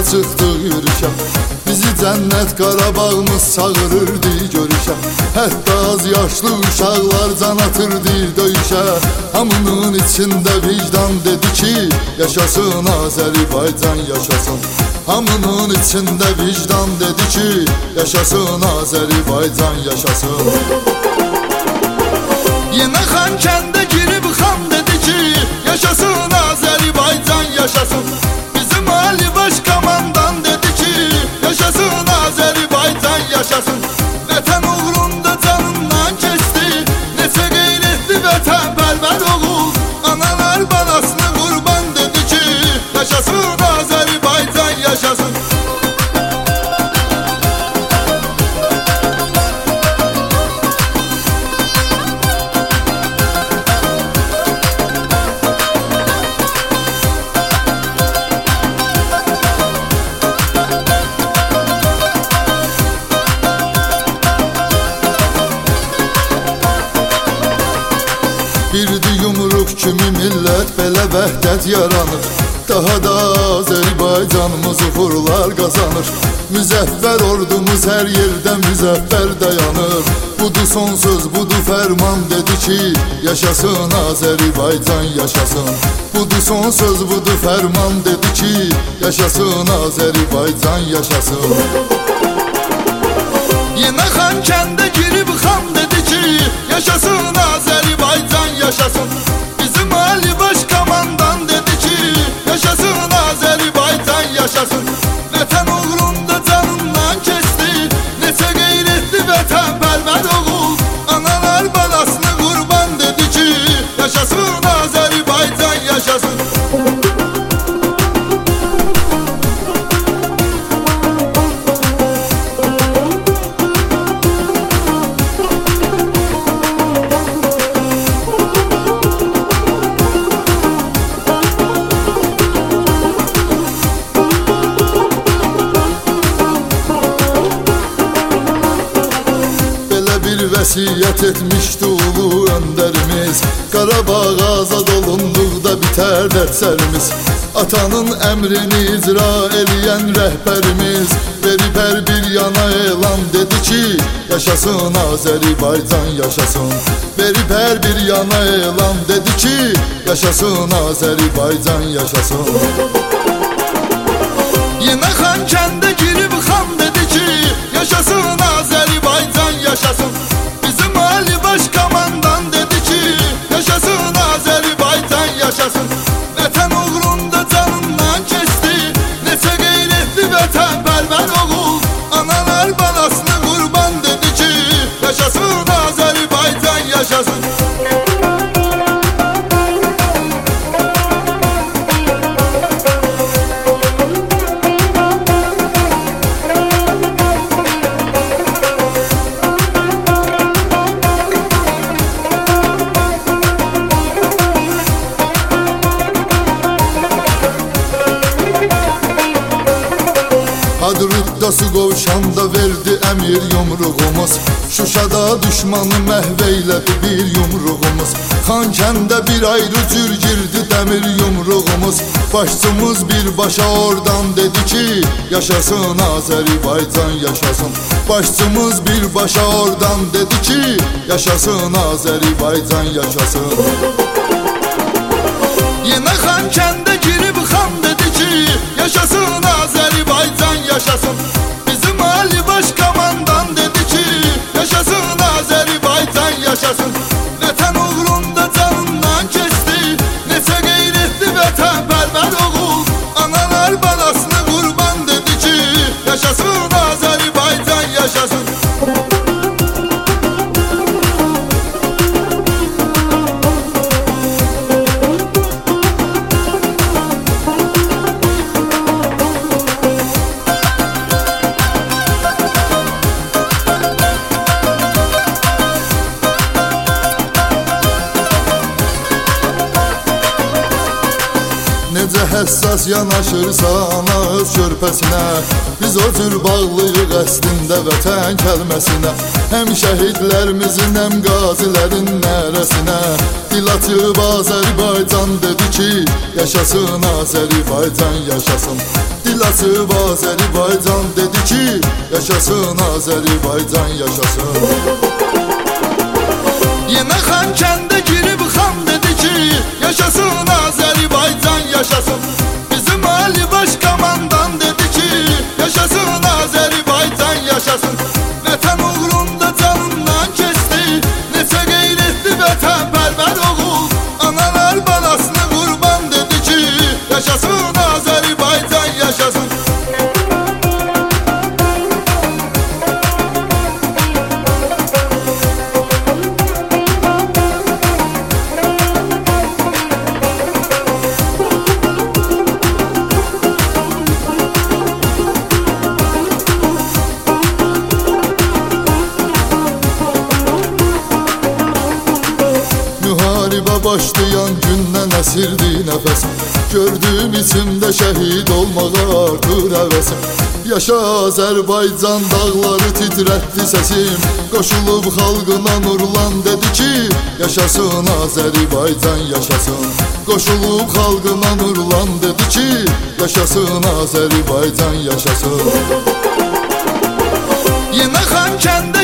çıxdıq yürüşə. Bizi cənnət Qarabağımız çağırırdı görüşə. Hətta az yaşlı uşaqlar can atırdı döyüşə. Hamının içində vicdan dedi ki, yaşasın Azərbaycan yaşasın. Hamının içində vicdan dedi ki, yaşasın Azərbaycan yaşasın. Yenə Xankəndə girib xan dedi ki, yaşasın Azərbaycan yaşasın. Bizim Ali Baş Komandan dedi ki, yaşasın Azərbaycan yaşasın. Vətən uğrunda canından keçdi, neçə qeyrətli vətənpərvər oğul. Analar balasını qurban dedi ki, yaşasın Azərbaycan yaşasın. Birdi yumruq kimi millət belə vəhdət yaranır. Daha da Azərbaycanımız uğurlar qazanır. Müzəffər ordumuz hər yerdə müzəffər dayanır. Budur son söz, budur fərman dedi ki, yaşasın Azərbaycan yaşasın. Budur son söz, budur fərman dedi ki, yaşasın Azərbaycan yaşasın. Yenə Xankəndə girib xan dedi ki, yaşasın Azərbaycan yaşasın. Bizim Ali Baş Komandan dedi ki, yaşasın Azərbaycan yaşasın. Vətən uğrunda canından keçdi, neçə qeyrətli vətənpərvər oğul. Analar balasını qurban dedi ki, yaşasın Azərbaycan yaşasın. Vəsiyyət etmişdi ulu öndərimiz, Qarabağ azad olunduqda bitər dərsərimiz. Atanın əmrini icra eləyən rəhbərimiz verib hər bir yana elan dedi ki, yaşasın Azərbaycan yaşasın. Verib hər bir yana elan dedi ki, yaşasın Azərbaycan yaşasın. Yenə Xankəndə girib xan dedi ki, yaşasın Azərbaycan yaşasın. Bizim Ali Baş Komandan dedi ki, yaşasın Azərbaycan yaşasın. Vətən uğrunda canından keçdi, neçə qeyrətli vətənpərvər oğul. Analar balasını qurban dedi ki, yaşasın Azərbaycan yaşasın. Hadrutda su qovşanda verdi əmir yumruğumuz. Şuşada düşmanı məhv eylədi bir yumruğumuz. Xankəndə bir ayrı cür girdi dəmir yumruğumuz. Başçımız birbaşa oradan dedi ki, yaşasın Azərbaycan yaşasın. Başçımız birbaşa oradan dedi ki, yaşasın Azərbaycan yaşasın. Yenə Xankəndə girib xan dedi ki, yaşasın Azərbaycan yaşasın. Bizim Ali Baş Komandan dedi ki, yaşasın Azərbaycan yaşasın. Vətən uğrunda canından keçdi, neçə qeyrətli vətənpərvər oğul. Analar balasını qurban dedi ki, yaşasın Azərbaycan yaşasın. həssas yanaşırsan öz körpəsinə. Biz o cür bağlıyıq əslində vətən kəlməsinə. Həm şəhidlərimizin, həm qazilərin nərəsinə. Dil açıb Azərbaycan dedi ki, yaşasın Azərbaycan, yaşasın. Dil açıb Azərbaycan dedi ki, yaşasın Azərbaycan, yaşasın. Yenə Xankəndə girib xan dedi ki, yaşasın Azərbaycan, yaşasın. Bizim Ali Baş Komandan dedi ki, yaşasın Azərbaycan, yaşasın. Vətən uğrunda canından keçdi, neçə qeyrətli vətənpərvər oğul. Analar balasını qurban dedi ki, yaşasın Azərbaycan, yaşasın. Müharibə başlayan gündən əsirdi nəfəsim. Gördüyüm içimdə şəhid olmağa artır həvəsim. Yaşa Azərbaycan, dağları titrətdi səsim. Qoşulub xalqına nurlan dedi ki, yaşasın Azərbaycan, yaşasın. Qoşulub xalqına nurlan dedi ki, yaşasın Azərbaycan, yaşasın. Yenə Xankəndə